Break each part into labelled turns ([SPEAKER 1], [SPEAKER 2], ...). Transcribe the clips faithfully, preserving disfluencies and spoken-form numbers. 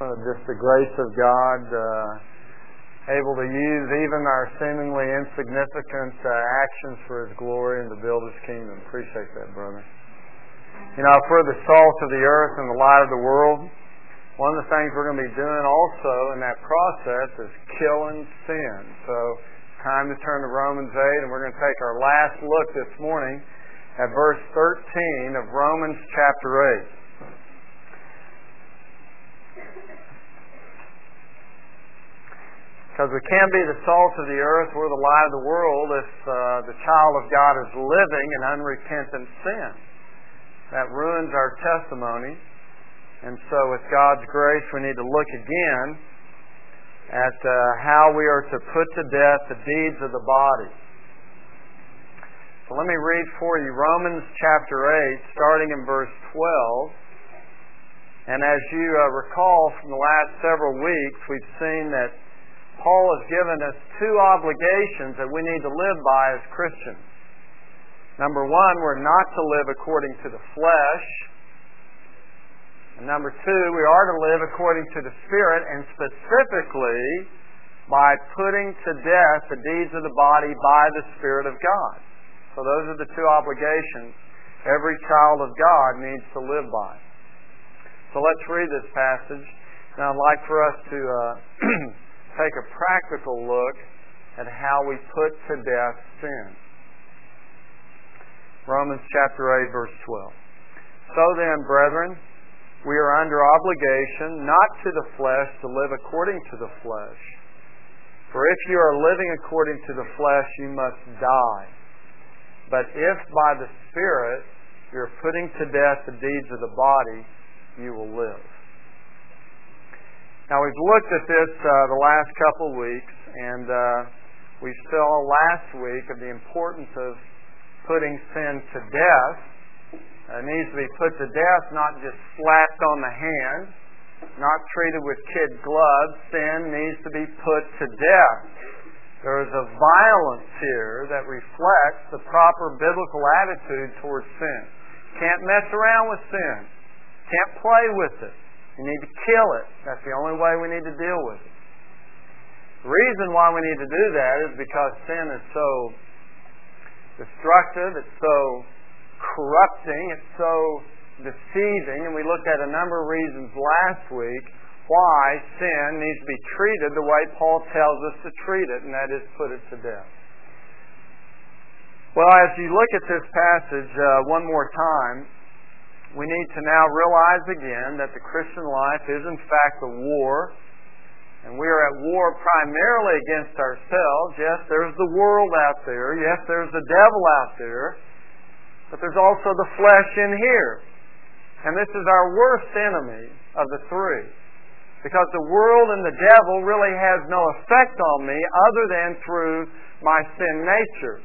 [SPEAKER 1] Uh, just the grace of God, uh, able to use even our seemingly insignificant uh, actions for His glory and to build His kingdom. Appreciate that, brother. You know, if we're the salt of the earth and the light of the world, one of the things we're going to be doing also in that process is killing sin. So, time to turn to Romans eight, and we're going to take our last look this morning at verse thirteen of Romans chapter eight. Because we can't be the salt of the earth or the light of the world if uh, the child of God is living in unrepentant sin. That ruins our testimony. And so with God's grace, we need to look again at uh, how we are to put to death the deeds of the body. So let me read for you Romans chapter eight, starting in verse twelve. And as you uh, recall from the last several weeks, we've seen that Paul has given us two obligations that we need to live by as Christians. Number one, we're not to live according to the flesh. And number two, we are to live according to the Spirit, and specifically by putting to death the deeds of the body by the Spirit of God. So those are the two obligations every child of God needs to live by. So let's read this passage. Now I'd like for us to uh, take a practical look at how we put to death sin. Romans chapter eight, verse twelve. So then, brethren, we are under obligation, not to the flesh, to live according to the flesh. For if you are living according to the flesh, you must die. But if by the Spirit you are putting to death the deeds of the body, you will live. Now, we've looked at this uh, the last couple of weeks, and uh, we saw last week of the importance of putting sin to death. It needs to be put to death, not just slapped on the hand, not treated with kid gloves. Sin needs to be put to death. There is a violence here that reflects the proper biblical attitude towards sin. Can't mess around with sin. Can't play with it. You need to kill it. That's the only way we need to deal with it. The reason why we need to do that is because sin is so destructive, it's so corrupting, it's so deceiving, and we looked at a number of reasons last week why sin needs to be treated the way Paul tells us to treat it, and that is put it to death. Well, as you look at this passage uh, one more time, we need to now realize again that the Christian life is in fact a war, and we are at war primarily against ourselves. Yes, there's the world out there. Yes, there's the devil out there. But there's also the flesh in here. And this is our worst enemy of the three. Because the world and the devil really has no effect on me other than through my sin nature.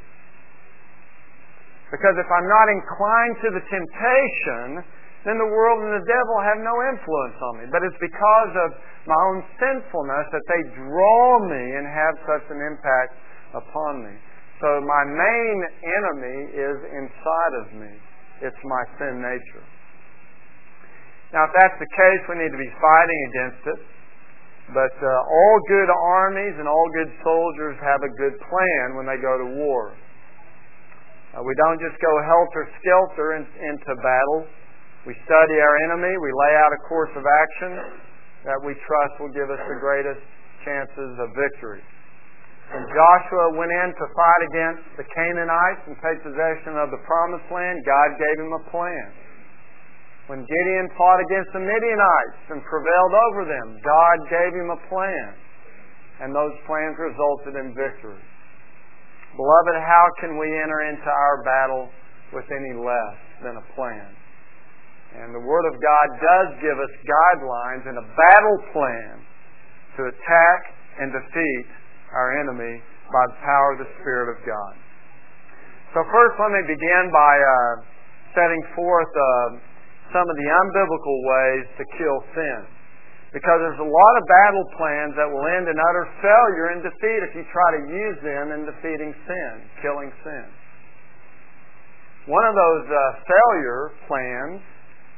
[SPEAKER 1] Because if I'm not inclined to the temptation, then the world and the devil have no influence on me. But it's because of my own sinfulness that they draw me and have such an impact upon me. So my main enemy is inside of me. It's my sin nature. Now, if that's the case, we need to be fighting against it. But uh, all good armies and all good soldiers have a good plan when they go to war. Uh, we don't just go helter-skelter in, into battle. We study our enemy. We lay out a course of action that we trust will give us the greatest chances of victory. When Joshua went in to fight against the Canaanites and take possession of the Promised Land, God gave him a plan. When Gideon fought against the Midianites and prevailed over them, God gave him a plan. And those plans resulted in victory. Beloved, how can we enter into our battle with any less than a plan? And the Word of God does give us guidelines and a battle plan to attack and defeat our enemy by the power of the Spirit of God. So first, let me begin by uh, setting forth uh, some of the unbiblical ways to kill sin. Because there's a lot of battle plans that will end in utter failure and defeat if you try to use them in defeating sin, killing sin. One of those uh, failure plans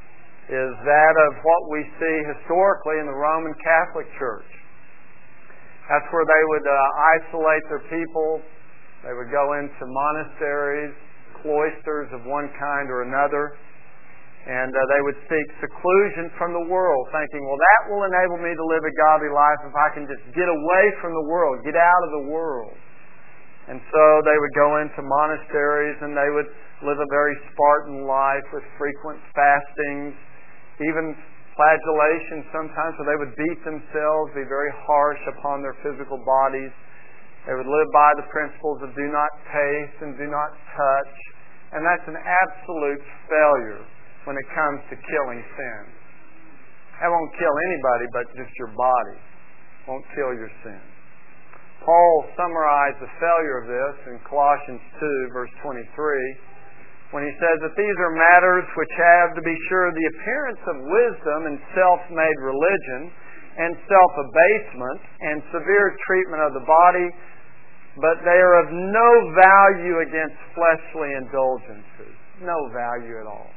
[SPEAKER 1] is that of what we see historically in the Roman Catholic Church. That's where they would uh, isolate their people. They would go into monasteries, cloisters of one kind or another, and uh, they would seek seclusion from the world, thinking, well, that will enable me to live a godly life if I can just get away from the world, get out of the world. And so they would go into monasteries and they would live a very Spartan life with frequent fastings, even flagellation sometimes, where they would beat themselves, be very harsh upon their physical bodies. They would live by the principles of do not taste and do not touch. And that's an absolute failure when it comes to killing sin. That won't kill anybody but just your body. It won't kill your sin. Paul summarized the failure of this in Colossians two, verse twenty-three, when he says that these are matters which have, to be sure, the appearance of wisdom and self-made religion and self-abasement and severe treatment of the body, but they are of no value against fleshly indulgences. No value at all.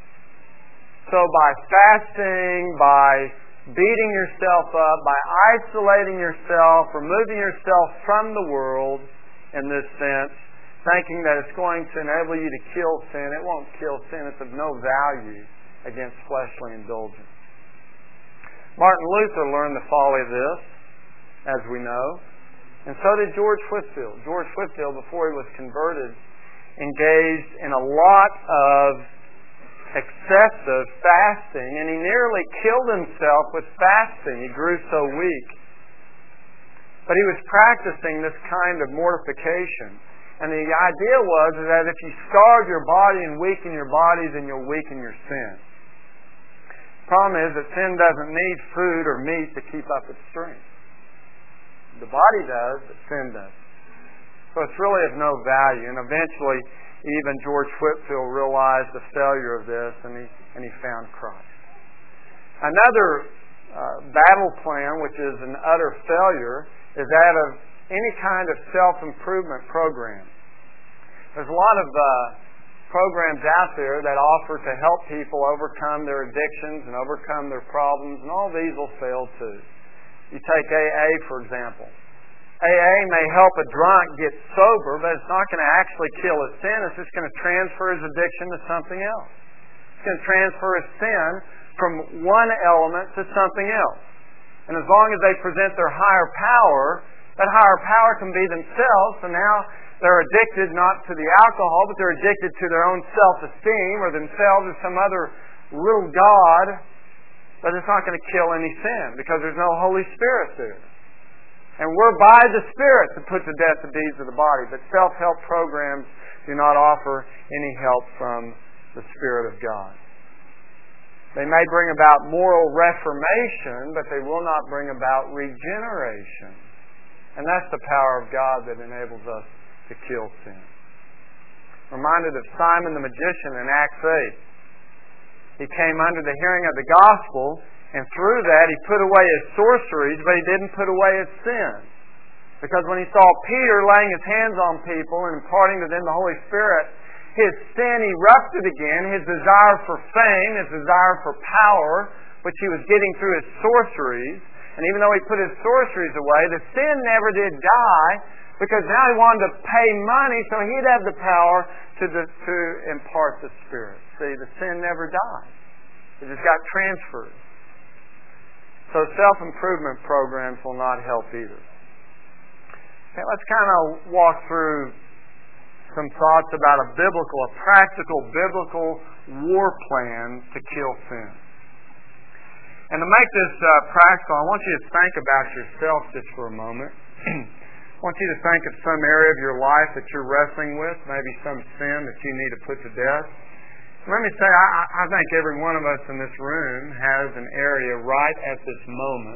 [SPEAKER 1] So by fasting, by beating yourself up, by isolating yourself, removing yourself from the world in this sense, thinking that it's going to enable you to kill sin, it won't kill sin. It's of no value against fleshly indulgence. Martin Luther learned the folly of this, as we know, and so did George Whitefield. George Whitefield, before he was converted, engaged in a lot of excessive fasting, and he nearly killed himself with fasting. He grew so weak. But he was practicing this kind of mortification. And the idea was that if you starve your body and weaken your body, then you'll weaken your sin. The problem is that sin doesn't need food or meat to keep up its strength. The body does, but sin doesn't. So it's really of no value. And eventually, even George Whitefield realized the failure of this, and he, and he found Christ. Another uh, battle plan, which is an utter failure, is that of any kind of self-improvement program. There's a lot of uh, programs out there that offer to help people overcome their addictions and overcome their problems, and all these will fail too. You take A A, for example. A A may help a drunk get sober, but it's not going to actually kill his sin. It's just going to transfer his addiction to something else. It's going to transfer his sin from one element to something else. And as long as they present their higher power, that higher power can be themselves, and now they're addicted not to the alcohol, but they're addicted to their own self-esteem or themselves or some other little god, but it's not going to kill any sin because there's no Holy Spirit there. And we're by the Spirit to put to death the deeds of the body, but self-help programs do not offer any help from the Spirit of God. They may bring about moral reformation, but they will not bring about regeneration. And that's the power of God that enables us to kill sin. Reminded of Simon the magician in Acts eight. He came under the hearing of the gospel, and through that he put away his sorceries, but he didn't put away his sin. Because when he saw Peter laying his hands on people and imparting to them the Holy Spirit, his sin erupted again, his desire for fame, his desire for power, which he was getting through his sorceries. And even though he put his sorceries away, the sin never did die, because now he wanted to pay money so he'd have the power to, the, to impart the Spirit. See, the sin never died. It just got transferred. So self-improvement programs will not help either. Okay, let's kind of walk through some thoughts about a biblical, a practical biblical war plan to kill sin. And to make this uh, practical, I want you to think about yourself just for a moment. I want you to think of some area of your life that you're wrestling with, maybe some sin that you need to put to death. Let me say, I, I think every one of us in this room has an area right at this moment,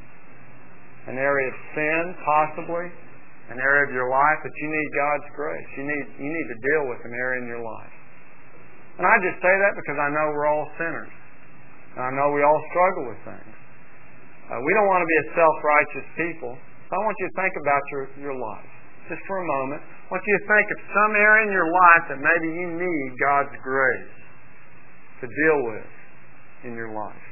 [SPEAKER 1] an area of sin, possibly, an area of your life that you need God's grace. You need, you need to deal with an area in your life. And I just say that because I know we're all sinners. And I know we all struggle with things. Uh, we don't want to be a self-righteous people. So I want you to think about your, your life. Just for a moment. I want you to think of some area in your life that maybe you need God's grace to deal with. in your life.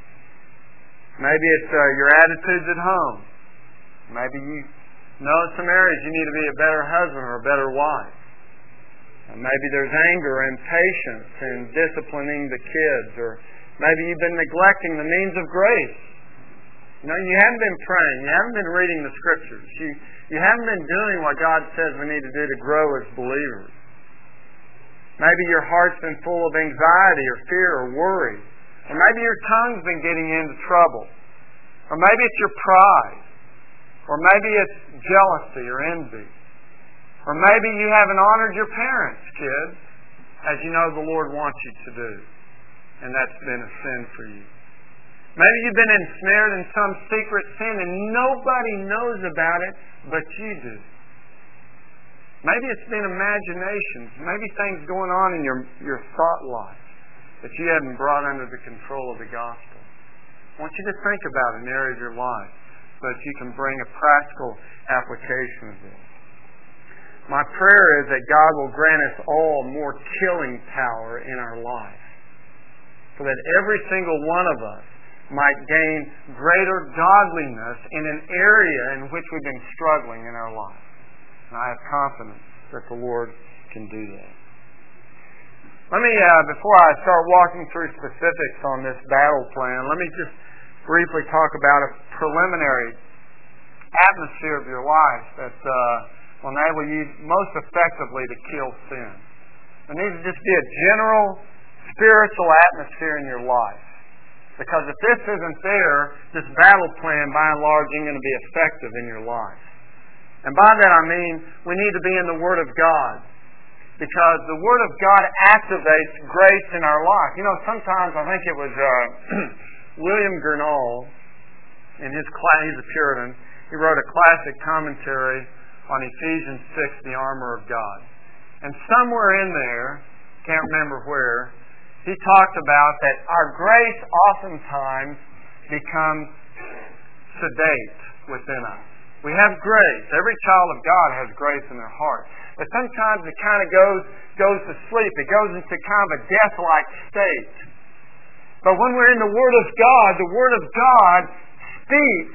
[SPEAKER 1] Maybe it's uh, your attitudes at home. Maybe you know in some areas you need to be a better husband or a better wife. Maybe there's anger and patience in disciplining the kids, or maybe you've been neglecting the means of grace. You know, you haven't been praying, you haven't been reading the Scriptures, you, you haven't been doing what God says we need to do to grow as believers. Maybe your heart's been full of anxiety or fear or worry, or maybe your tongue's been getting into trouble, or maybe it's your pride, or maybe it's jealousy or envy. Or maybe you haven't honored your parents, kids, as you know the Lord wants you to do. And that's been a sin for you. Maybe you've been ensnared in some secret sin and nobody knows about it but you do. Maybe it's been imaginations. Maybe things going on in your, your thought life that you haven't brought under the control of the gospel. I want you to think about an area of your life so that you can bring a practical application of this. My prayer is that God will grant us all more killing power in our life, so that every single one of us might gain greater godliness in an area in which we've been struggling in our life. And I have confidence that the Lord can do that. Let me, uh, before I start walking through specifics on this battle plan, let me just briefly talk about a preliminary atmosphere of your life that uh, will enable you most effectively to kill sin. There needs to just be a general spiritual atmosphere in your life. Because if this isn't there, this battle plan, by and large, isn't going to be effective in your life. And by that I mean we need to be in the Word of God. Because the Word of God activates grace in our life. You know, sometimes I think it was uh, William Gurnall, in his class, he's a Puritan, he wrote a classic commentary on Ephesians six, the armor of God. And somewhere in there, can't remember where, he talked about that our grace oftentimes becomes sedate within us. We have grace. Every child of God has grace in their heart. But sometimes it kind of goes goes to sleep. It goes into kind of a death-like state. But when we're in the Word of God, the Word of God speaks.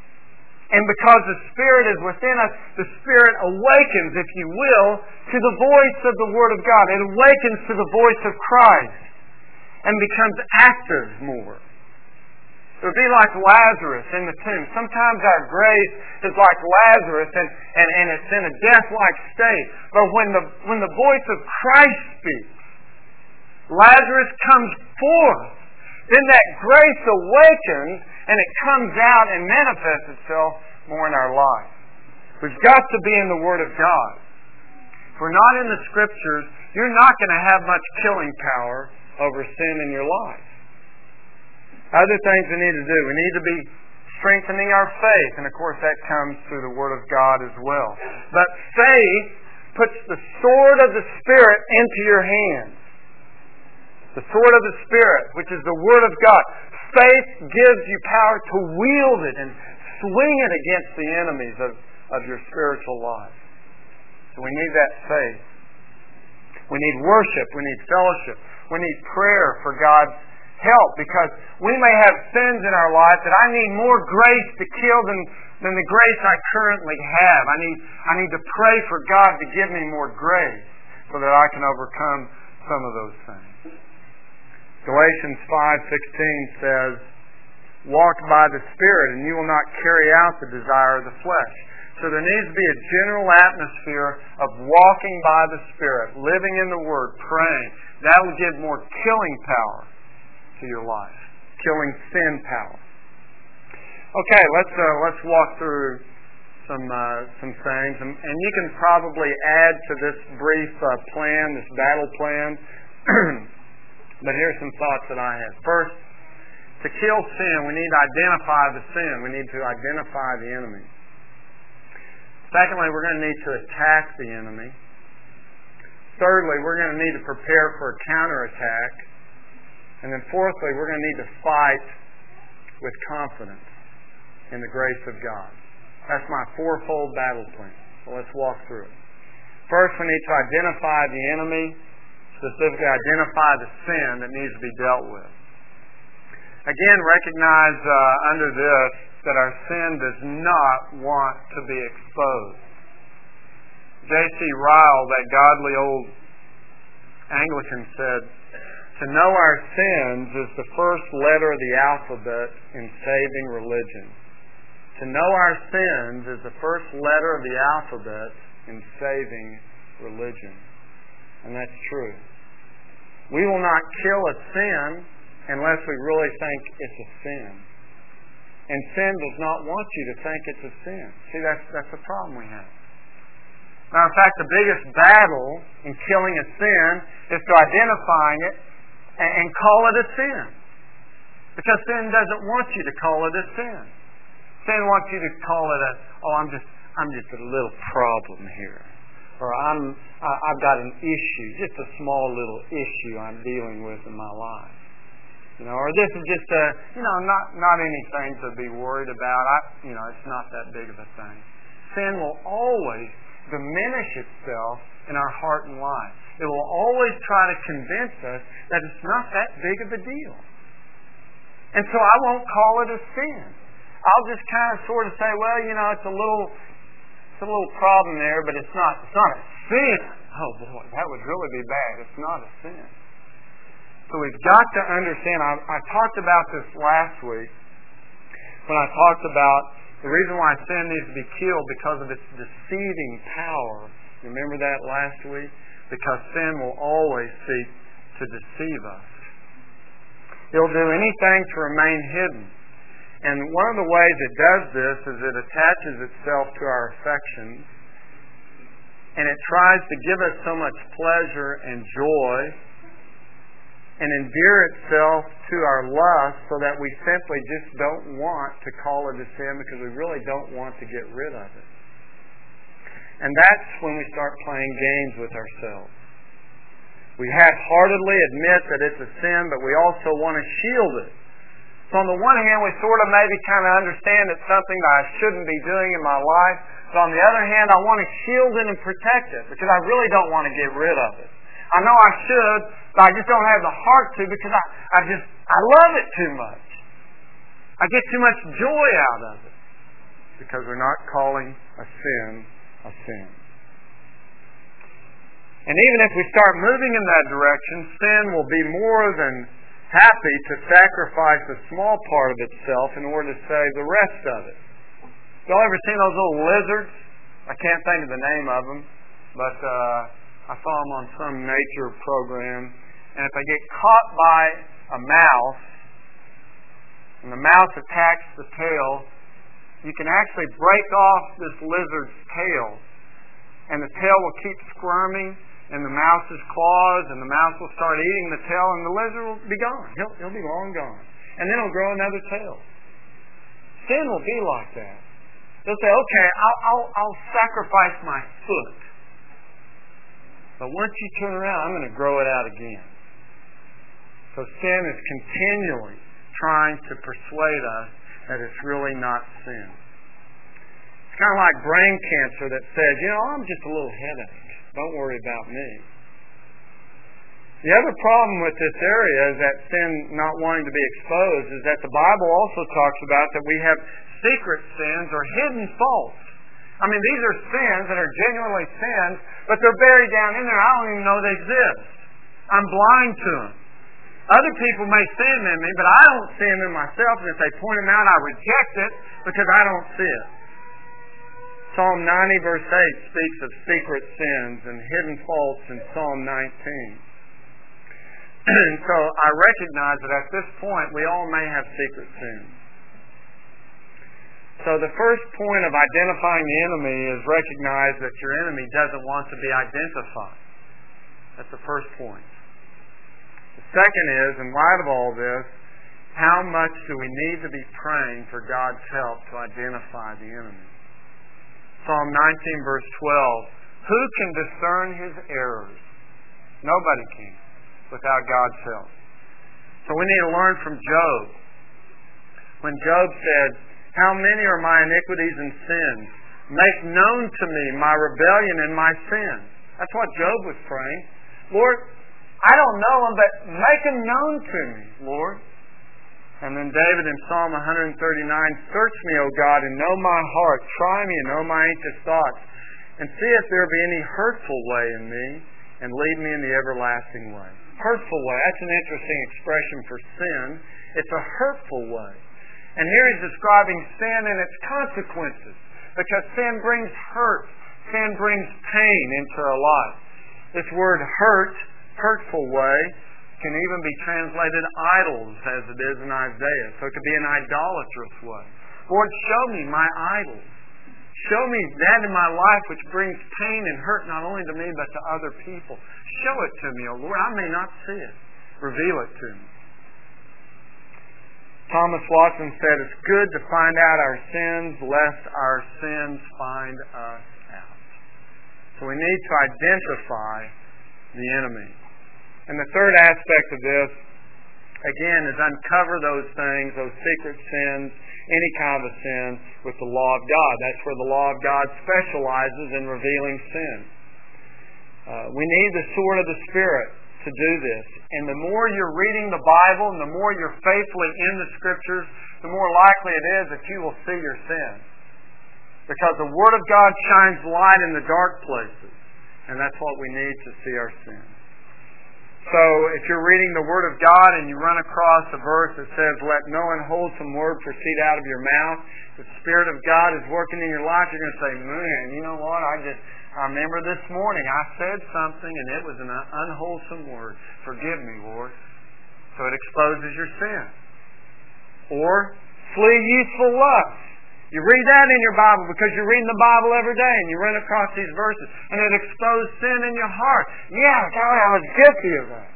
[SPEAKER 1] And because the Spirit is within us, the Spirit awakens, if you will, to the voice of the Word of God. It awakens to the voice of Christ and becomes active more. It would be like Lazarus in the tomb. Sometimes our grace is like Lazarus and, and, and it's in a death-like state. But when the, when the voice of Christ speaks, Lazarus comes forth. Then that grace awakens and it comes out and manifests itself more in our life. We've got to be in the Word of God. If we're not in the Scriptures, you're not going to have much killing power over sin in your life. Other things we need to do. We need to be strengthening our faith. And of course that comes through the Word of God as well. But faith puts the sword of the Spirit into your hands. The sword of the Spirit, which is the Word of God. Faith gives you power to wield it and swing it against the enemies of, of your spiritual life. So we need that faith. We need worship. We need fellowship. We need prayer for God's help, because we may have sins in our life that I need more grace to kill than, than the grace I currently have. I need, I need to pray for God to give me more grace so that I can overcome some of those things. Galatians five sixteen says, "Walk by the Spirit, and you will not carry out the desire of the flesh." So there needs to be a general atmosphere of walking by the Spirit, living in the Word, praying. That will give more killing power to your life, killing sin power. Okay, let's uh, let's walk through some uh, some things, and, and you can probably add to this brief uh, plan, this battle plan. But here's some thoughts that I have. First, to kill sin, we need to identify the sin. We need to identify the enemy. Secondly, we're going to need to attack the enemy. Thirdly, we're going to need to prepare for a counterattack. And then fourthly, we're going to need to fight with confidence in the grace of God. That's my fourfold battle plan. So let's walk through it. First, we need to identify the enemy, specifically identify the sin that needs to be dealt with. Again, recognize uh, under this that our sin does not want to be exposed. J C Ryle, that godly old Anglican, said, "To know our sins is the first letter of the alphabet in saving religion." To know our sins is the first letter of the alphabet in saving religion. And that's true. We will not kill a sin unless we really think it's a sin. And sin does not want you to think it's a sin. See, that's, that's the problem we have. Now, in fact, the biggest battle in killing a sin is to identifying it and, and call it a sin. Because sin doesn't want you to call it a sin. Sin wants you to call it a, oh, I'm just, I'm just a little problem here. Or I'm, I've got an issue, just a small little issue I'm dealing with in my life. You know, or this is just a, you know, not, not anything to be worried about. I, you know, it's not that big of a thing. Sin will always diminish itself in our heart and life. It will always try to convince us that it's not that big of a deal. And so I won't call it a sin. I'll just kind of sort of say, well, you know, it's a little, it's a little problem there, but it's not, it's not a sin. Oh boy, that would really be bad. It's not a sin. So we've got to understand. I, I talked about this last week when I talked about the reason why sin needs to be killed because of its deceiving power. Remember that last week? Because sin will always seek to deceive us. It'll do anything to remain hidden. And one of the ways it does this is it attaches itself to our affections, and it tries to give us so much pleasure and joy and endear itself to our lust so that we simply just don't want to call it a sin because we really don't want to get rid of it. And that's when we start playing games with ourselves. We half-heartedly admit that it's a sin, but we also want to shield it. So on the one hand, we sort of maybe kind of understand it's something that I shouldn't be doing in my life. But on the other hand, I want to shield it and protect it because I really don't want to get rid of it. I know I should, but I just don't have the heart to because I, I just, I love it too much. I get too much joy out of it because we're not calling a sin a sin. And even if we start moving in that direction, sin will be more than happy to sacrifice a small part of itself in order to save the rest of it. Y'all ever seen those little lizards? I can't think of the name of them, but uh, I saw them on some nature program. And if they get caught by a mouse, and the mouse attacks the tail, you can actually break off this lizard's tail, and the tail will keep squirming in the mouse's claws, and the mouse will start eating the tail, and the lizard will be gone. He'll, he'll be long gone. And then it'll grow another tail. Sin will be like that. They'll say, okay, I'll, I'll, I'll sacrifice my foot. But once you turn around, I'm going to grow it out again. So sin is continually trying to persuade us that it's really not sin. It's kind of like brain cancer that says, you know, I'm just a little headache. Don't worry about me. The other problem with this area is that sin not wanting to be exposed is that the Bible also talks about that we have secret sins or hidden faults. I mean, these are sins that are genuinely sins, but they're buried down in there. I don't even know they exist. I'm blind to them. Other people may see them in me, but I don't see them in myself. And if they point them out, I reject it because I don't see it. Psalm ninety verse eight speaks of secret sins and hidden faults in Psalm nineteen. And so I recognize that at this point we all may have secret sins. So the first point of identifying the enemy is recognize that your enemy doesn't want to be identified. That's the first point. The second is, in light of all this, how much do we need to be praying for God's help to identify the enemy? Psalm nineteen verse twelve, who can discern his errors? Nobody can without God's help. So we need to learn from Job. When Job said, how many are my iniquities and sins? Make known to me my rebellion and my sin. That's what Job was praying. Lord, I don't know them, but make them known to me, Lord. And then David in Psalm one thirty-nine, search me, O God, and know my heart. Try me and know my anxious thoughts. And see if there be any hurtful way in me, and lead me in the everlasting way. Hurtful way, that's an interesting expression for sin. It's a hurtful way. And here he's describing sin and its consequences. Because sin brings hurt. Sin brings pain into our life. This word hurt, hurtful way, can even be translated idols, as it is in Isaiah. So it could be an idolatrous way. Lord, show me my idols. Show me that in my life which brings pain and hurt not only to me but to other people. Show it to me, O Lord. I may not see it. Reveal it to me. Thomas Watson said, it's good to find out our sins lest our sins find us out. So we need to identify the enemy. And the third aspect of this, again, is uncover those things, those secret sins, any kind of a sin, with the law of God. That's where the law of God specializes in revealing sin. Uh, we need the sword of the Spirit to do this. And the more you're reading the Bible and the more you're faithfully in the Scriptures, the more likely it is that you will see your sin. Because the Word of God shines light in the dark places. And that's what we need to see our sin. So if you're reading the Word of God and you run across a verse that says, let no unwholesome word proceed out of your mouth, the Spirit of God is working in your life, you're going to say, man, you know what, I just, I remember this morning I said something and it was an unwholesome word. Forgive me, Lord. So it exposes your sin. Or, flee youthful lust. You read that in your Bible because you're reading the Bible every day and you run across these verses and it exposed sin in your heart. Yeah, golly, I was guilty of that.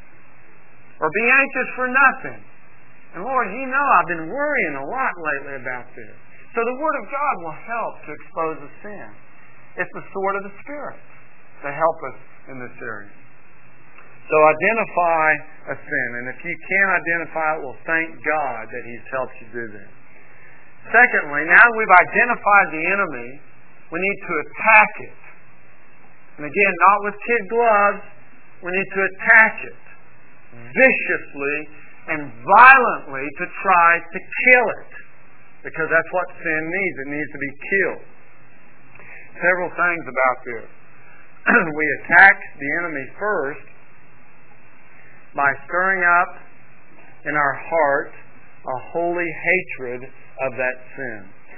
[SPEAKER 1] Or be anxious for nothing. And Lord, you know I've been worrying a lot lately about this. So the Word of God will help to expose the sin. It's the sword of the Spirit to help us in this area. So identify a sin. And if you can't identify it, well, thank God that He's helped you do this. Secondly, now that we've identified the enemy, we need to attack it. And again, not with kid gloves. We need to attack it viciously and violently to try to kill it. Because that's what sin needs. It needs to be killed. Several things about this. We attack the enemy first by stirring up in our heart a holy hatred of that sin.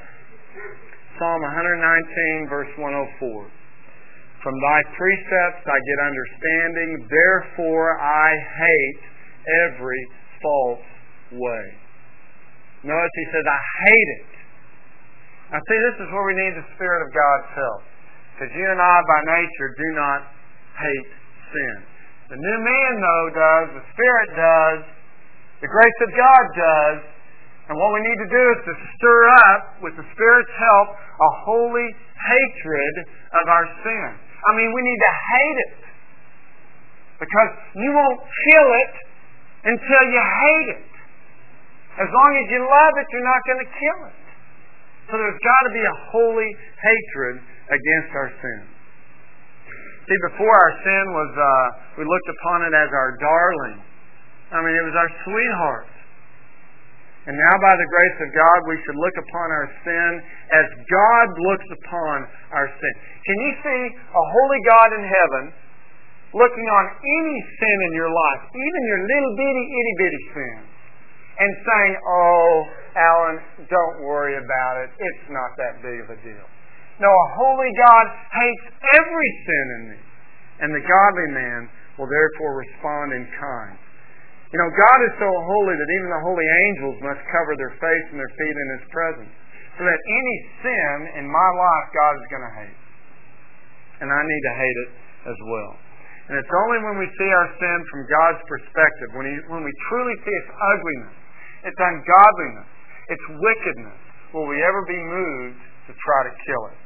[SPEAKER 1] Psalm one nineteen, verse one oh four. From thy precepts I get understanding, therefore I hate every false way. Notice he says, I hate it. Now see, this is where we need the Spirit of God's help. Because you and I, by nature, do not hate sin. The new man, though, does. The Spirit does. The grace of God does. And what we need to do is to stir up, with the Spirit's help, a holy hatred of our sin. I mean, we need to hate it. Because you won't kill it until you hate it. As long as you love it, you're not going to kill it. So there's got to be a holy hatred against our sin. See, before our sin was, uh, we looked upon it as our darling. I mean, it was our sweetheart. And now by the grace of God, we should look upon our sin as God looks upon our sin. Can you see a holy God in heaven looking on any sin in your life, even your little bitty, itty bitty sin, and saying, oh, Alan, don't worry about it. It's not that big of a deal. No, a holy God hates every sin in me. And the godly man will therefore respond in kind. You know, God is so holy that even the holy angels must cover their face and their feet in His presence. So that any sin in my life, God is going to hate. And I need to hate it as well. And it's only when we see our sin from God's perspective, when, he, when we truly see its ugliness, its ungodliness, its wickedness, will we ever be moved to try to kill it.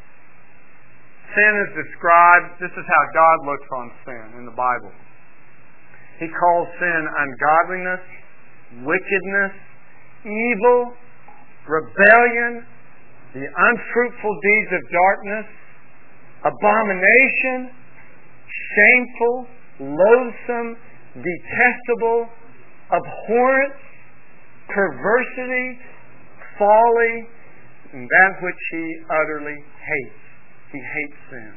[SPEAKER 1] Sin is described, this is how God looks on sin in the Bible. He calls sin ungodliness, wickedness, evil, rebellion, the unfruitful deeds of darkness, abomination, shameful, loathsome, detestable, abhorrent, perversity, folly, and that which he utterly hates. He hates sin.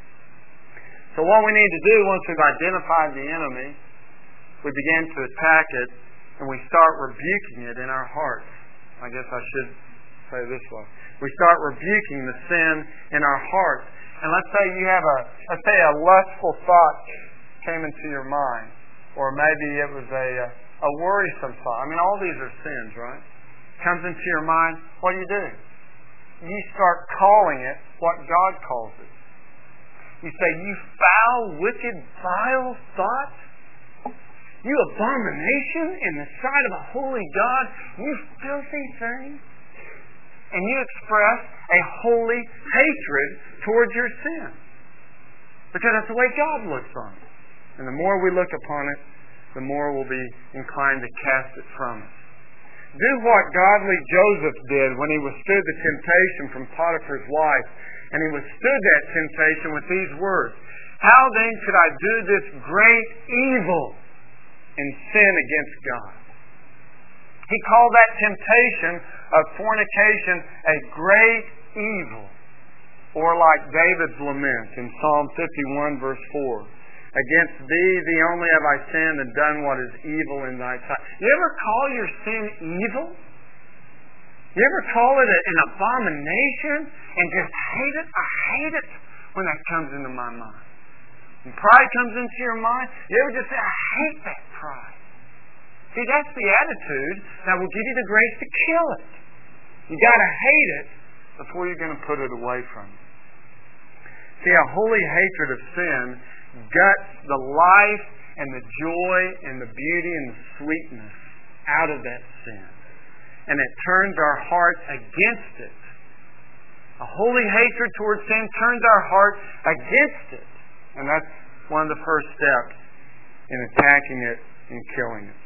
[SPEAKER 1] So what we need to do once we've identified the enemy, we begin to attack it, and we start rebuking it in our hearts. I guess I should say it this way. We start rebuking the sin in our hearts. And let's say you have a, let's say a lustful thought came into your mind, or maybe it was a a worrisome thought. I mean, all these are sins, right? Comes into your mind. What do you do? You start calling it what God calls it. You say, "You foul, wicked, vile thought, you abomination in the sight of a holy God, you filthy thing." And you express a holy hatred towards your sin. Because that's the way God looks on it. And the more we look upon it, the more we'll be inclined to cast it from us. Do what godly Joseph did when he withstood the temptation from Potiphar's wife. And he withstood that temptation with these words, "How then could I do this great evil and sin against God?" He called that temptation of fornication a great evil. Or like David's lament in Psalm fifty-one verse four. "Against thee, thee only have I sinned and done what is evil in thy sight." You ever call your sin evil? You ever call it an abomination and just hate it? I hate it when that comes into my mind. When pride comes into your mind, you ever just say, "I hate that pride"? See, that's the attitude that will give you the grace to kill it. You got to hate it before you're going to put it away from you. See, a holy hatred of sin guts the life and the joy and the beauty and the sweetness out of that sin. And it turns our heart against it. A holy hatred towards sin turns our heart against it. And that's one of the first steps in attacking it and killing it.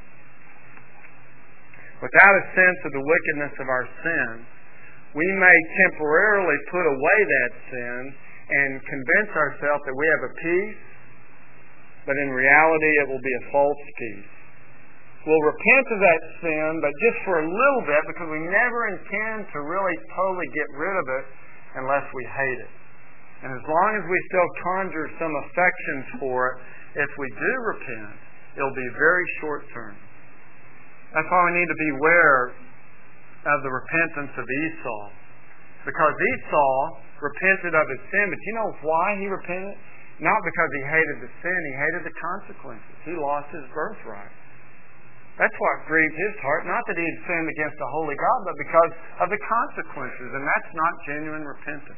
[SPEAKER 1] Without a sense of the wickedness of our sin, we may temporarily put away that sin and convince ourselves that we have a peace, but in reality it will be a false peace. We'll repent of that sin, but just for a little bit, because we never intend to really totally get rid of it unless we hate it. And as long as we still conjure some affections for it, if we do repent, it'll be very short term. That's why we need to beware of the repentance of Esau. Because Esau repented of his sin, but you know why he repented? Not because he hated the sin, he hated the consequences. He lost his birthright. That's what grieved his heart. Not that he had sinned against the holy God, but because of the consequences. And that's not genuine repentance.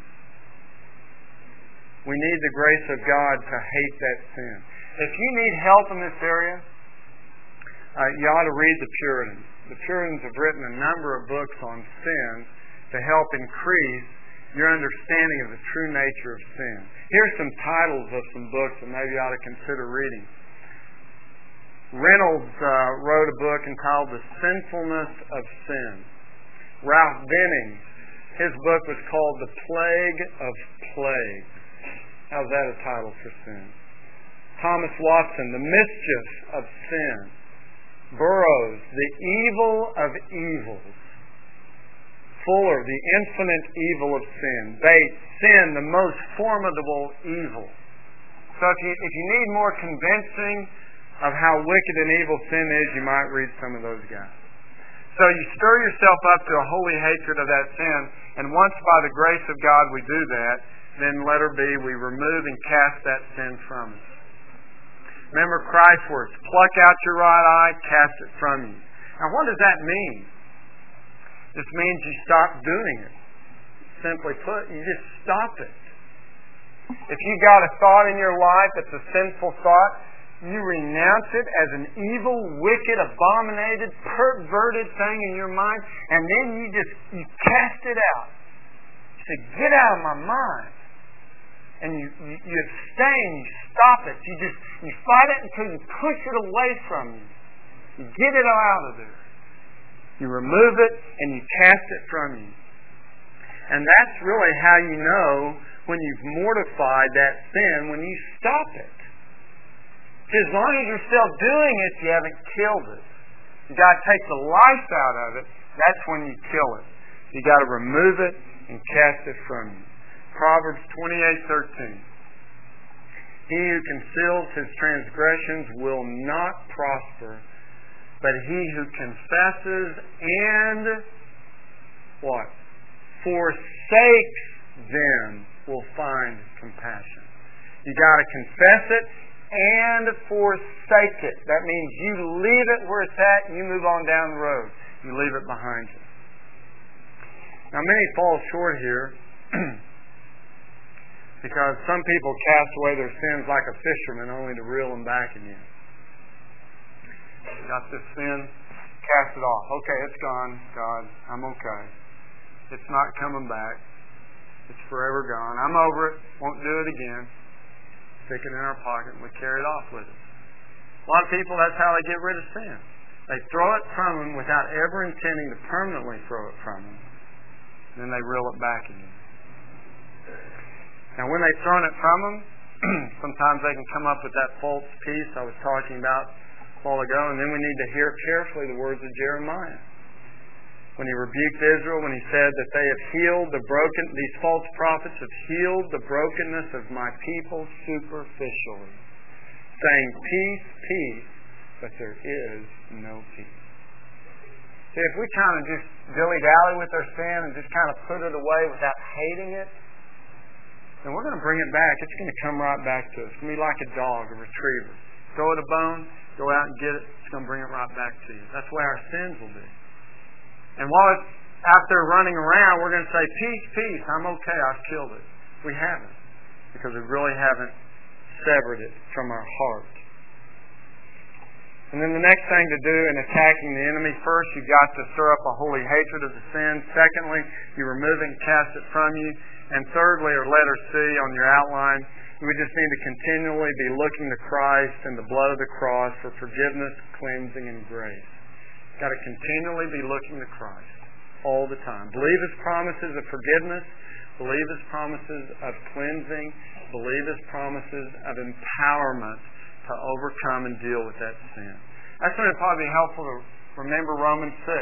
[SPEAKER 1] We need the grace of God to hate that sin. If you need help in this area, uh, you ought to read the Puritans. The Puritans have written a number of books on sin to help increase your understanding of the true nature of sin. Here's some titles of some books that maybe you ought to consider reading. Reynolds uh, wrote a book entitled The Sinfulness of Sin. Ralph Bennings, his book was called The Plague of Plagues. How's that a title for sin? Thomas Watson, The Mischief of Sin. Burroughs, The Evil of Evils. Fuller, The Infinite Evil of Sin. Bates, Sin, the Most Formidable Evil. So if you, if you need more convincing of how wicked and evil sin is, you might read some of those guys. So you stir yourself up to a holy hatred of that sin, and once by the grace of God we do that, then letter B, we remove and cast that sin from us. Remember Christ's words, pluck out your right eye, cast it from you. Now what does that mean? This means you stop doing it. Simply put, you just stop it. If you got a thought in your life that's a sinful thought, you renounce it as an evil, wicked, abominated, perverted thing in your mind, and then you just you cast it out. You say, "Get out of my mind." And you, you, you abstain, you stop it. You just you fight it until you push it away from you. You get it out of there. You remove it and you cast it from you. And that's really how you know when you've mortified that sin, when you stop it. As long as you're still doing it, you haven't killed it. You got to take the life out of it. That's when you kill it. You got to remove it and cast it from you. Proverbs twenty-eight thirteen. He who conceals his transgressions will not prosper, but he who confesses and what? forsakes them will find compassion. You got to confess it and forsake it. That means you leave it where it's at and you move on down the road. You leave it behind you. Now many fall short here because some people cast away their sins like a fisherman only to reel them back again. You got this sin, cast it off. Okay, it's gone, God. I'm okay. It's not coming back. It's forever gone. I'm over it. Won't do it again. Stick it in our pocket and we carry it off with us. A lot of people, that's how they get rid of sin. They throw it from them without ever intending to permanently throw it from them. Then they reel it back again. Now when they've thrown it from them, sometimes they can come up with that false peace I was talking about a while ago, and then we need to hear carefully the words of Jeremiah. When he rebuked Israel, when he said that they have healed the broken, these false prophets have healed the brokenness of my people superficially, saying, peace, peace, but there is no peace. See, if we kind of just dilly-dally with our sin and just kind of put it away without hating it, then we're going to bring it back. It's going to come right back to us. It's going to be like a dog, a retriever. Throw it a bone, go out and get it, it's going to bring it right back to you. That's the way our sins will be. And while it's out there running around, we're going to say, peace, peace, I'm okay, I've killed it. We haven't, because we really haven't severed it from our heart. And then the next thing to do in attacking the enemy, first you've got to stir up a holy hatred of the sin. Secondly, you remove it and cast it from you. And thirdly, or letter C on your outline, we just need to continually be looking to Christ and the blood of the cross for forgiveness, cleansing, and grace. You've got to continually be looking to Christ all the time. Believe His promises of forgiveness. Believe His promises of cleansing. Believe His promises of empowerment to overcome and deal with that sin. That's when it'd probably be helpful to remember Romans six.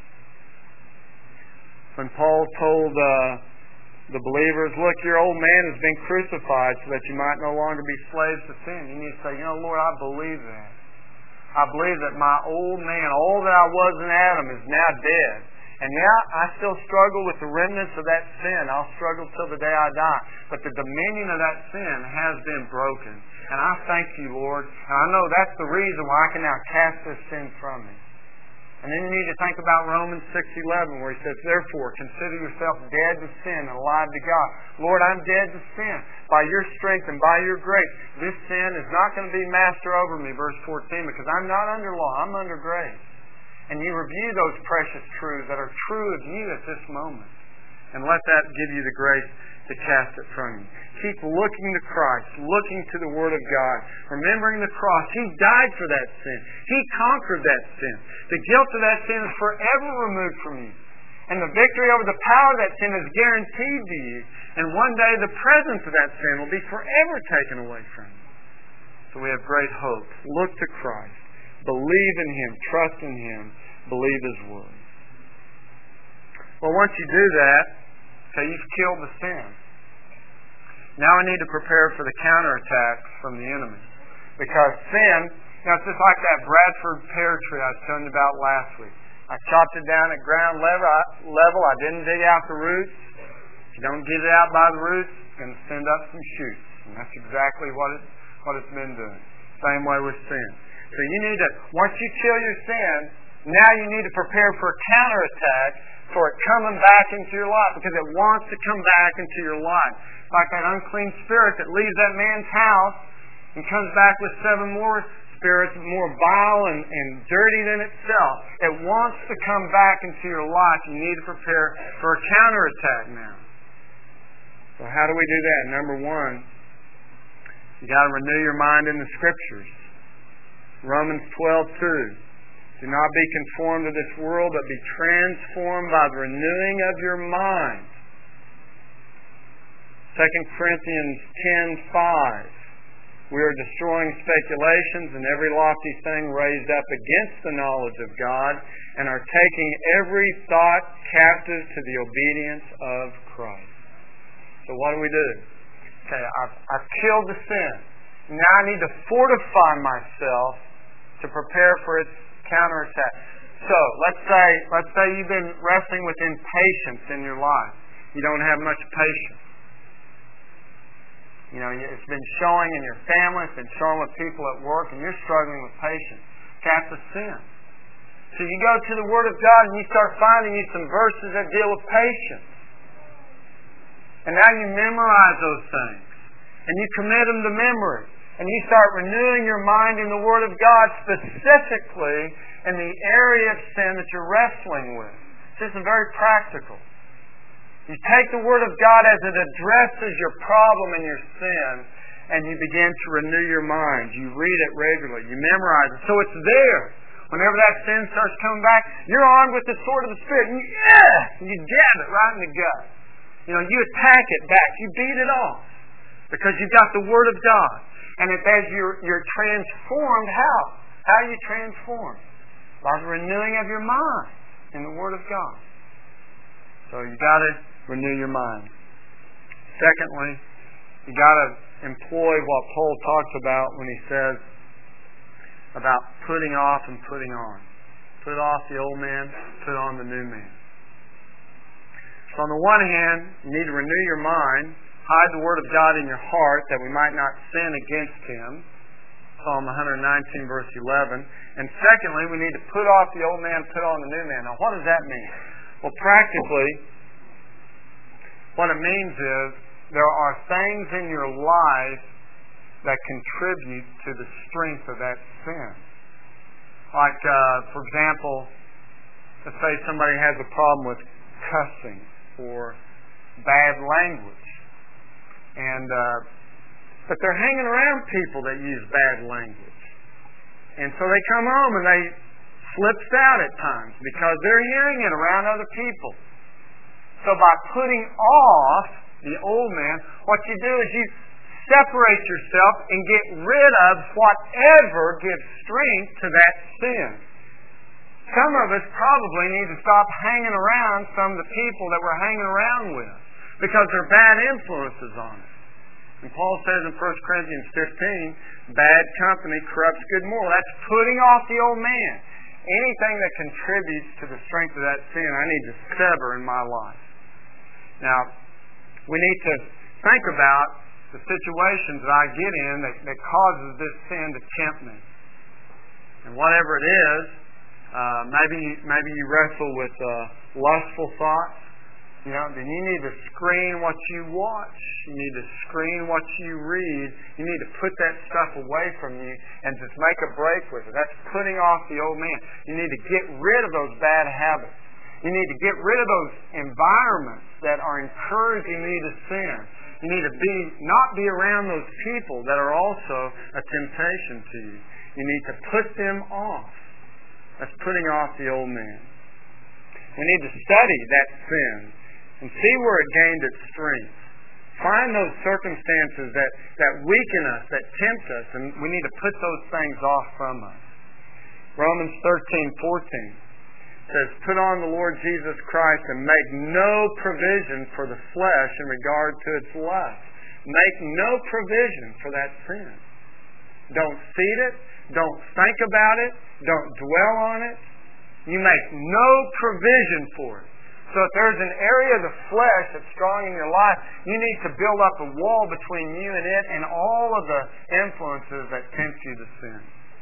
[SPEAKER 1] When Paul told uh, the believers, look, your old man has been crucified so that you might no longer be slaves to sin. You need to say, you know, Lord, I believe that. I believe that my old man, all that I was in Adam, is now dead. And yeah, I still struggle with the remnants of that sin. I'll struggle till the day I die. But the dominion of that sin has been broken. And I thank you, Lord. And I know that's the reason why I can now cast this sin from me. And then you need to think about Romans six eleven, where he says, therefore, consider yourself dead to sin and alive to God. Lord, I'm dead to sin. By your strength and by your grace, this sin is not going to be master over me, verse fourteen, because I'm not under law, I'm under grace. And you review those precious truths that are true of you at this moment. And let that give you the grace to cast it from you. Keep looking to Christ, looking to the Word of God, remembering the cross. He died for that sin. He conquered that sin. The guilt of that sin is forever removed from you. And the victory over the power of that sin is guaranteed to you. And one day the presence of that sin will be forever taken away from you. So we have great hope. Look to Christ. Believe in Him. Trust in Him. Believe His Word. Well, once you do that, so you've killed the sin. Now we need to prepare for the counterattacks from the enemy. Because sin, you know, it's just like that Bradford pear tree I was telling you about last week. I chopped it down at ground level. I, level. I didn't dig out the roots. If you don't get it out by the roots, it's going to send up some shoots. And that's exactly what, it, what it's been doing. Same way with sin. So you need to, once you kill your sin, now you need to prepare for a counterattack for it coming back into your life, because it wants to come back into your life. Like that unclean spirit that leaves that man's house and comes back with seven more spirits, more vile and, and dirty than itself. It wants to come back into your life. You need to prepare for a counterattack now. So how do we do that? Number one, you got to renew your mind in the Scriptures. Romans twelve two. Do not be conformed to this world, but be transformed by the renewing of your mind. Second Corinthians ten five. We are destroying speculations and every lofty thing raised up against the knowledge of God, and are taking every thought captive to the obedience of Christ. So what do we do? Okay, I've, I've killed the sin. Now I need to fortify myself to prepare for its counterattack. So let's say let's say you've been wrestling with impatience in your life. You don't have much patience. You know, it's been showing in your family, it's been showing with people at work, and you're struggling with patience. That's a sin. So you go to the Word of God and you start finding you some verses that deal with patience. And now you memorize those things. And you commit them to memory. And you start renewing your mind in the Word of God, specifically in the area of sin that you're wrestling with. This is very practical. You take the Word of God as it addresses your problem and your sin, and you begin to renew your mind. You read it regularly. You memorize it. So it's there. Whenever that sin starts coming back, you're armed with the sword of the Spirit. And you, yeah, you jab it right in the gut. You know, you attack it back. You beat it off. Because you've got the Word of God. And it, as you're, you're transformed, how? How are you transformed? By the renewing of your mind in the Word of God. So you got to renew your mind. Secondly, you got to employ what Paul talks about when he says about putting off and putting on. Put off the old man, put on the new man. So on the one hand, you need to renew your mind, hide the Word of God in your heart that we might not sin against Him. Psalm one nineteen, verse eleven. And secondly, we need to put off the old man, put on the new man. Now, what does that mean? Well, practically, what it means is there are things in your life that contribute to the strength of that sin. Like, uh, for example, let's say somebody has a problem with cussing or bad language. And uh, but they're hanging around people that use bad language. And so they come home and they slips out at times because they're hearing it around other people. So by putting off the old man, what you do is you separate yourself and get rid of whatever gives strength to that sin. Some of us probably need to stop hanging around some of the people that we're hanging around with because they're bad influences on us. And Paul says in First Corinthians fifteen, bad company corrupts good moral. That's putting off the old man. Anything that contributes to the strength of that sin, I need to sever in my life. Now, we need to think about the situations that I get in that, that causes this sin to tempt me. And whatever it is, uh, maybe maybe you wrestle with uh, lustful thoughts. You know, then you need to screen what you watch. You need to screen what you read. You need to put that stuff away from you and just make a break with it. That's putting off the old man. You need to get rid of those bad habits. You need to get rid of those environments that are encouraging you to sin. You need to be not be around those people that are also a temptation to you. You need to put them off. That's putting off the old man. We need to study that sin and see where it gained its strength. Find those circumstances that, that weaken us, that tempt us, and we need to put those things off from us. Romans thirteen fourteen says, put on the Lord Jesus Christ and make no provision for the flesh in regard to its lust. Make no provision for that sin. Don't feed it. Don't think about it. Don't dwell on it. You make no provision for it. So if there's an area of the flesh that's strong in your life, you need to build up a wall between you and it and all of the influences that tempt you to sin.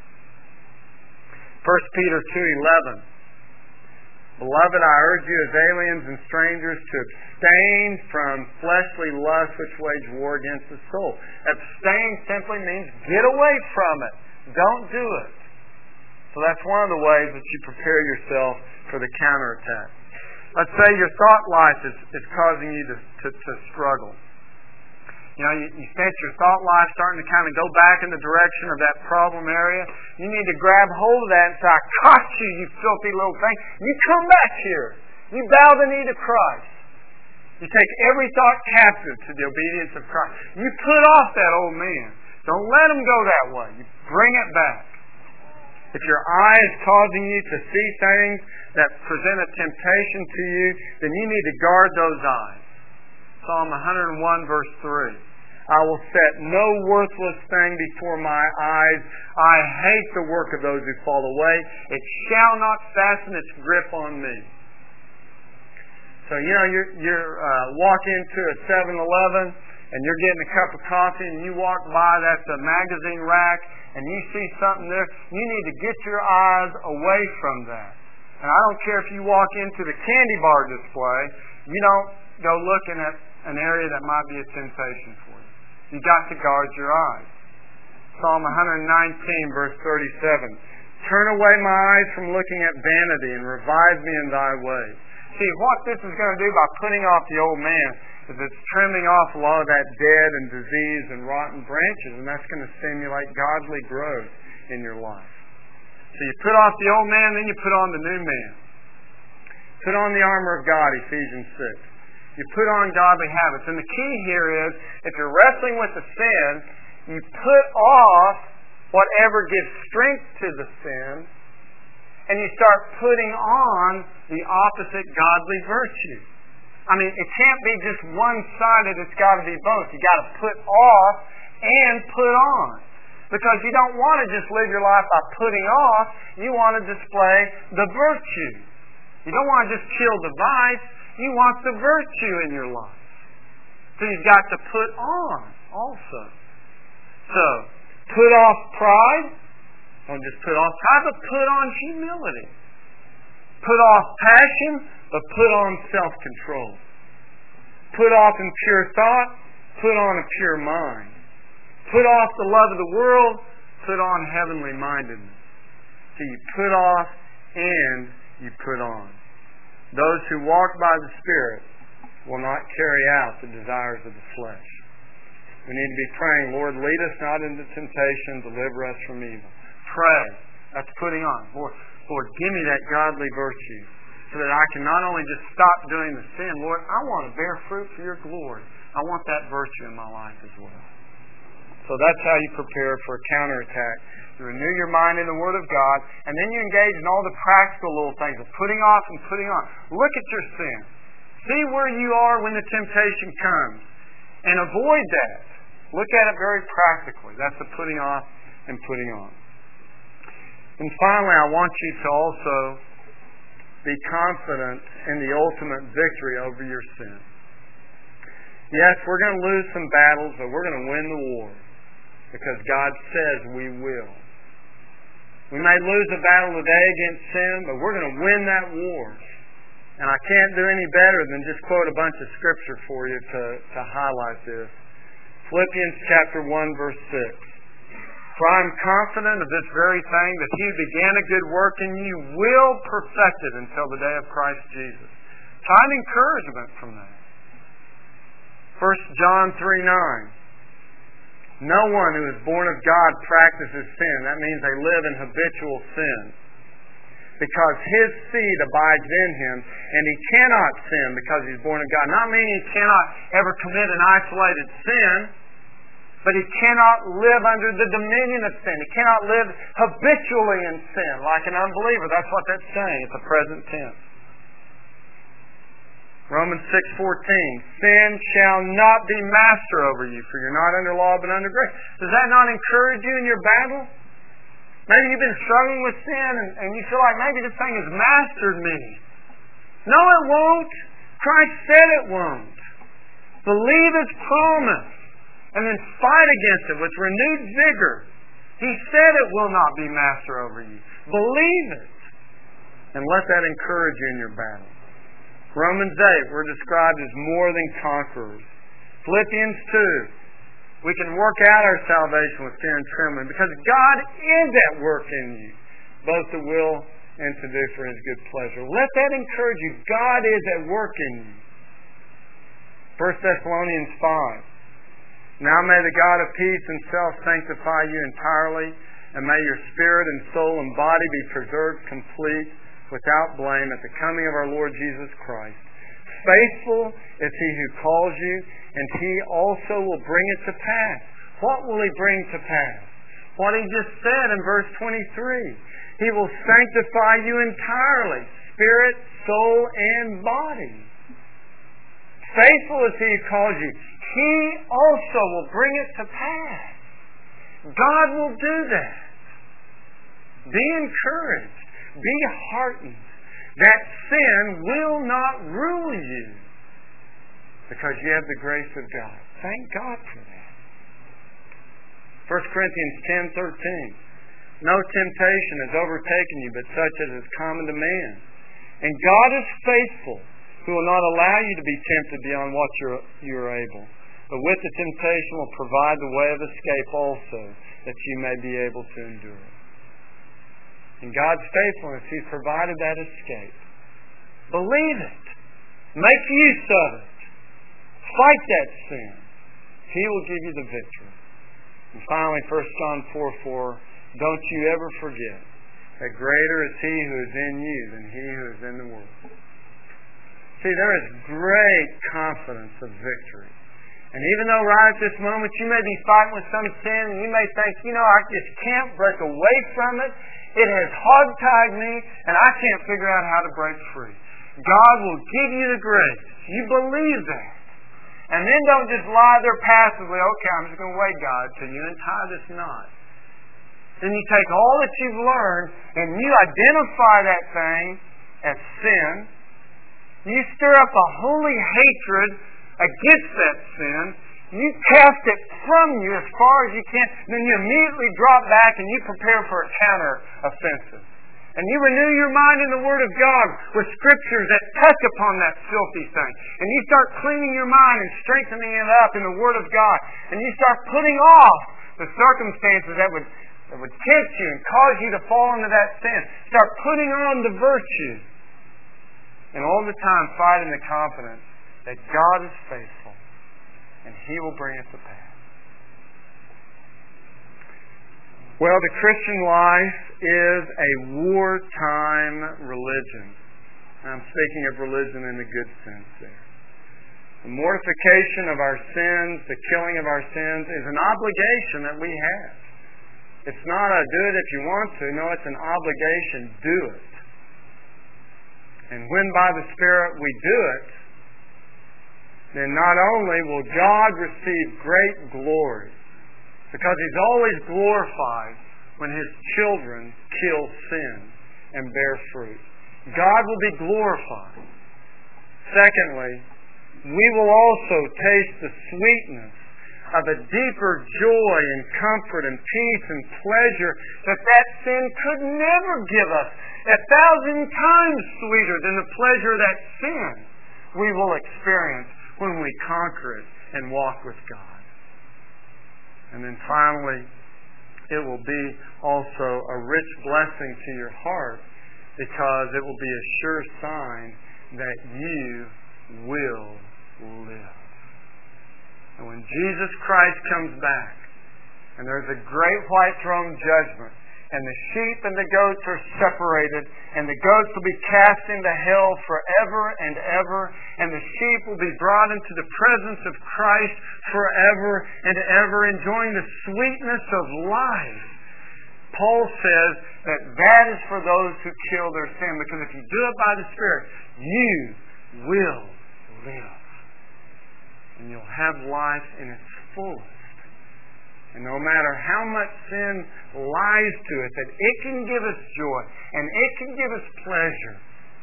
[SPEAKER 1] First Peter two eleven. Beloved, I urge you as aliens and strangers to abstain from fleshly lusts which wage war against the soul. Abstain simply means get away from it. Don't do it. So that's one of the ways that you prepare yourself for the counterattack. Let's say your thought life is, is causing you to, to, to struggle. You know, you, you sense your thought life starting to kind of go back in the direction of that problem area. You need to grab hold of that and say, I caught you, you filthy little thing. You come back here. You bow the knee to Christ. You take every thought captive to the obedience of Christ. You put off that old man. Don't let them go that way. You bring it back. If your eye is causing you to see things that present a temptation to you, then you need to guard those eyes. Psalm one hundred one, verse three. I will set no worthless thing before my eyes. I hate the work of those who fall away. It shall not fasten its grip on me. So, you know, you're, you're uh, walk into a seven eleven and you're getting a cup of coffee and you walk by, that's a magazine rack, and you see something there. You need to get your eyes away from that. And I don't care if you walk into the candy bar display, you don't go looking at an area that might be a temptation for you. You've got to guard your eyes. Psalm one nineteen, verse thirty-seven. Turn away my eyes from looking at vanity and revive me in thy way. See, what this is going to do by putting off the old man is it's trimming off a lot of that dead and disease and rotten branches, and that's going to stimulate godly growth in your life. So you put off the old man, then you put on the new man. Put on the armor of God, Ephesians six. You put on godly habits. And the key here is, if you're wrestling with the sin, you put off whatever gives strength to the sin, and you start putting on the opposite godly virtue. I mean, it can't be just one-sided. It's got to be both. You've got to put off and put on. Because you don't want to just live your life by putting off. You want to display the virtue. You don't want to just kill the vice. You want the virtue in your life. So you've got to put on also. So, put off pride. Don't just put off pride, but put on humility. Put off passion, but put on self-control. Put off impure thought, put on a pure mind. Put off the love of the world, put on heavenly mindedness. So you put off and you put on. Those who walk by the Spirit will not carry out the desires of the flesh. We need to be praying, Lord, lead us not into temptation, deliver us from evil. Pray. That's putting on. Lord, Lord, give me that godly virtue so that I can not only just stop doing the sin, Lord, I want to bear fruit for your glory. I want that virtue in my life as well. So that's how you prepare for a counterattack. You renew your mind in the Word of God, and then you engage in all the practical little things of putting off and putting on. Look at your sin. See where you are when the temptation comes, and avoid that. Look at it very practically. That's the putting off and putting on. And finally, I want you to also be confident in the ultimate victory over your sin. Yes, we're going to lose some battles, but we're going to win the war. Because God says we will. We may lose a battle today against sin, but we're going to win that war. And I can't do any better than just quote a bunch of Scripture for you to, to highlight this. Philippians chapter one, verse six. For I am confident of this very thing, that he who began a good work in you will perfect it until the day of Christ Jesus. Find encouragement from that. First John three nine. No one who is born of God practices sin. That means they live in habitual sin. Because his seed abides in him, and he cannot sin because he's born of God. Not meaning he cannot ever commit an isolated sin, but he cannot live under the dominion of sin. He cannot live habitually in sin like an unbeliever. That's what that's saying. It's a present tense. Romans six fourteen. Sin shall not be master over you, for you're not under law but under grace. Does that not encourage you in your battle? Maybe you've been struggling with sin and, and you feel like maybe this thing has mastered me. No, it won't. Christ said it won't. Believe His promise and then fight against it with renewed vigor. He said it will not be master over you. Believe it. And let that encourage you in your battle. Romans eight, we're described as more than conquerors. Philippians two, we can work out our salvation with fear and trembling because God is at work in you, both to will and to do for His good pleasure. Let that encourage you. God is at work in you. First Thessalonians five. Now may the God of peace Himself sanctify you entirely, and may your spirit and soul and body be preserved complete, without blame, at the coming of our Lord Jesus Christ. Faithful is He who calls you, and He also will bring it to pass. What will He bring to pass? What He just said in verse twenty-three. He will sanctify you entirely, spirit, soul, and body. Faithful is He who calls you. He also will bring it to pass. God will do that. Be encouraged. Be heartened. That sin will not rule you because you have the grace of God. Thank God for that. First Corinthians ten thirteen. No temptation has overtaken you but such as is common to man. And God is faithful, who will not allow you to be tempted beyond what you're, you're able, but with the temptation will provide the way of escape also, that you may be able to endure it. In God's faithfulness, He's provided that escape. Believe it. Make use of it. Fight that sin. He will give you the victory. And finally, First John four four, don't you ever forget that greater is He who is in you than he who is in the world. See, there is great confidence of victory. And even though right at this moment you may be fighting with some sin and you may think, you know, I just can't break away from it. It has hogtied me and I can't figure out how to break free. God will give you the grace. You believe that. And then don't just lie there passively, okay, I'm just going to wait, God, till you untie this knot. Then you take all that you've learned and you identify that thing as sin. You stir up a holy hatred against that sin. You cast it from you as far as you can. Then you immediately drop back and you prepare for a counter offensive. And you renew your mind in the Word of God with Scriptures that touch upon that filthy thing. And you start cleaning your mind and strengthening it up in the Word of God. And you start putting off the circumstances that would, that would tempt you and cause you to fall into that sin. Start putting on the virtue. And all the time fighting the confidence that God is faithful and He will bring it to pass. Well, the Christian life is a wartime religion. I'm speaking of religion in the good sense there. The mortification of our sins, the killing of our sins, is an obligation that we have. It's not a do it if you want to. No, it's an obligation. Do it. And when by the Spirit we do it, then not only will God receive great glory, because He's always glorified when His children kill sin and bear fruit. God will be glorified. Secondly, we will also taste the sweetness of a deeper joy and comfort and peace and pleasure that that sin could never give us. A thousand times sweeter than the pleasure of that sin we will experience when we conquer it and walk with God. And then finally, it will be also a rich blessing to your heart because it will be a sure sign that you will live. And when Jesus Christ comes back, and there's a great white throne judgment, and the sheep and the goats are separated, and the goats will be cast into hell forever and ever, and the sheep will be brought into the presence of Christ forever and ever, enjoying the sweetness of life. Paul says that that is for those who kill their sin, because if you do it by the Spirit, you will live. And you'll have life in its fullest. And no matter how much sin lies to it, that it can give us joy and it can give us pleasure.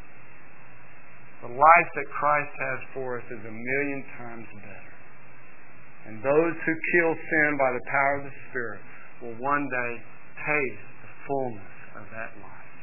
[SPEAKER 1] The life that Christ has for us is a million times better. And those who kill sin by the power of the Spirit will one day taste the fullness of that life.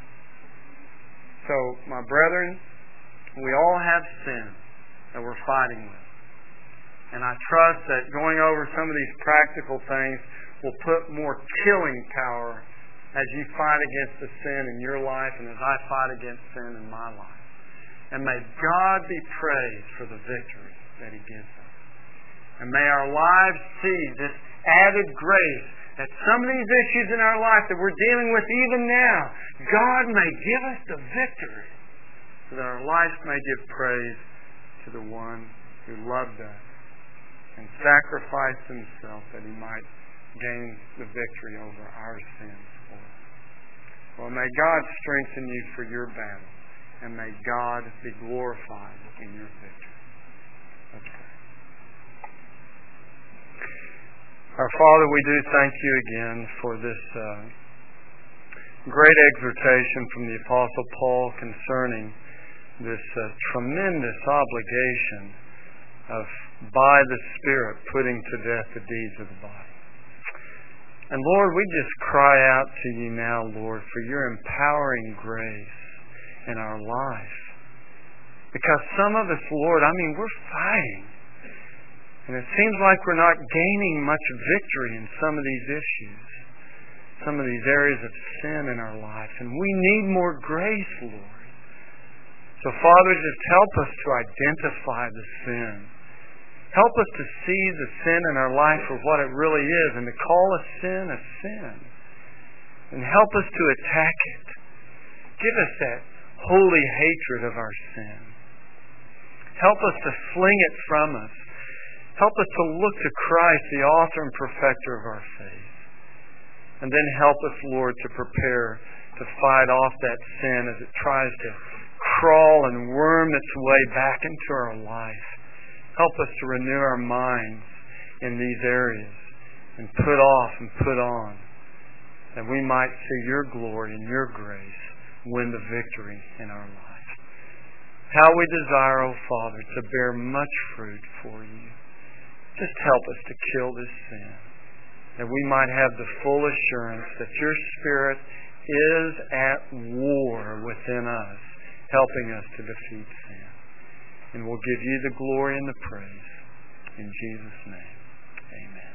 [SPEAKER 1] So, my brethren, we all have sin that we're fighting with. And I trust that going over some of these practical things will put more killing power as you fight against the sin in your life and as I fight against sin in my life. And may God be praised for the victory that He gives us. And may our lives see this added grace that some of these issues in our life that we're dealing with even now, God may give us the victory so that our life may give praise to the one who loved us and sacrificed himself that he might gain the victory over our sins for us. Well, may God strengthen you for your battle, and may God be glorified in your victory. Let's pray. Our Father, we do thank you again for this uh, great exhortation from the Apostle Paul concerning this uh, tremendous obligation of, by the Spirit, putting to death the deeds of the body. And Lord, we just cry out to you now, Lord, for your empowering grace in our life. Because some of us, Lord, I mean, we're fighting. And it seems like we're not gaining much victory in some of these issues, some of these areas of sin in our life. And we need more grace, Lord. So, Father, just help us to identify the sin. Help us to see the sin in our life for what it really is and to call a sin a sin. And help us to attack it. Give us that holy hatred of our sin. Help us to fling it from us. Help us to look to Christ, the author and perfecter of our faith. And then help us, Lord, to prepare to fight off that sin as it tries to crawl and worm its way back into our life. Help us to renew our minds in these areas and put off and put on, that we might see your glory and your grace win the victory in our life. How we desire, O Father, to bear much fruit for you. Just help us to kill this sin, that we might have the full assurance that your Spirit is at war within us, helping us to defeat sin. And we'll give you the glory and the praise. In Jesus' name, amen.